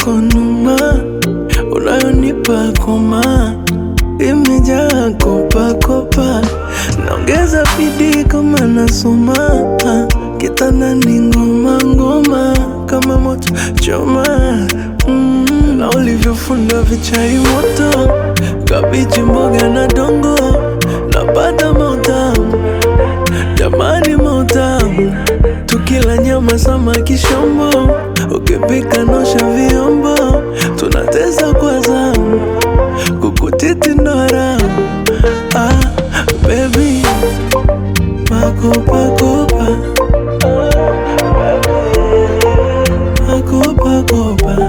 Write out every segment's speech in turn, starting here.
yako numa unayonipa koma imejaa kopa kopa, naongeza bidii kama nasoma, kitandani ngoma ngoma kama moto choma. Na ulivyofunda vichai moto, kabichi mboga na dongo, napata mautamu, jamani mautamu. Tukila nyama samaki shombo, ukipika nosha vyombo, tunatesa kwa zamu, kukutiti ndo haramu. Baby, makopa kopa, makopa kopa,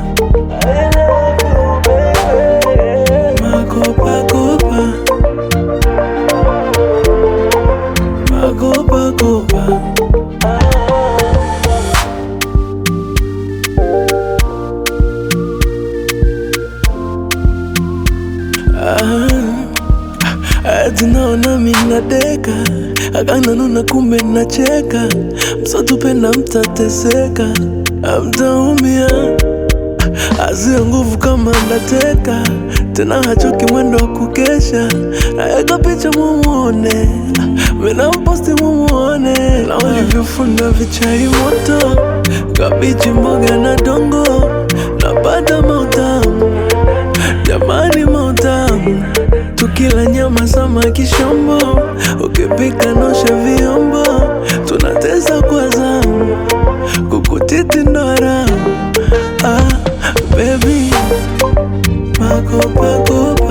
makopa kopa, makopa kopa. Ati naona mina deka, akana nuna kumbe nacheka, msotupenda mtateseka, mtaumia. Azia nguvu kama ndateka, tena hachoki mwendo wa kukesha, naeka picha mumuone, mina mposti mumuone. Na ulivyofunda vichai moto, kabichi mboga na dongo, napata mautamu, jamani mautamu. Tukila nyama samaki shombo, ukipika nosha vyombo, tunatesa kwa zamu, kukutiti ndo haramu. Baby, makopa kopa.